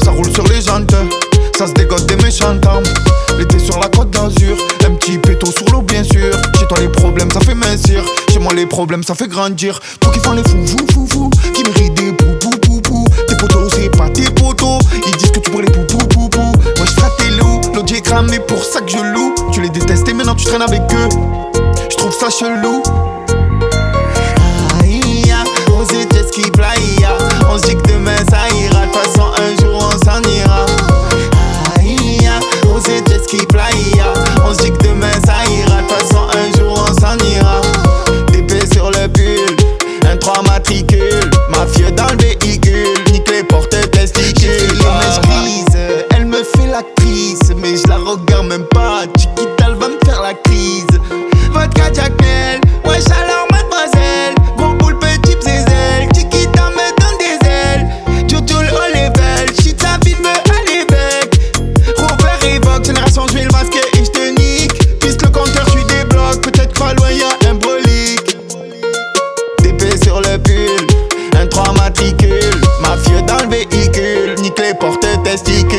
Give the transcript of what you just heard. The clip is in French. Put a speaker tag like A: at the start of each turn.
A: Ça roule sur les jantes, ça se dégote des méchantes armes. L'été sur la côte d'Azur, un petit péto sur l'eau bien sûr. Chez toi les problèmes ça fait mincir, chez moi les problèmes ça fait grandir. Toi qui font les fous, qui méritent des pou. Tes potos c'est pas tes potos, ils disent que tu pourrais les pou. Moi je tes loups, l'autre j'ai cramé pour ça que je loue. Tu les détestes et maintenant tu traînes avec eux, je trouve ça chelou. On se dit jet ski playa, on se dit que demain ça ira, de toute façon un jour on s'en ira. On se dit jet ski playa, on se dit que demain ça ira, de toute façon un jour on s'en ira. DP sur le pull, un 3 matricule, mafieux dans le véhicule, nique les portes testicules. Les mèches grises, elle me fait l'actrice, mais je la regarde même pas, Chiquita elle va me faire la crise. Vodka Jack Miel, wesh alors mademoiselle, gros boule petit zézel, Chiquita me donne des ailes, Jojoul au level, shit sa vie me aller avec. Robert évoque, génération je vais le masquer et je te nique. Puisque le compteur tu débloques, peut-être pas loin y'a un brolique. DP sur le pull, un 3 matricule, mafieux dans le véhicule, nique les portes testicules.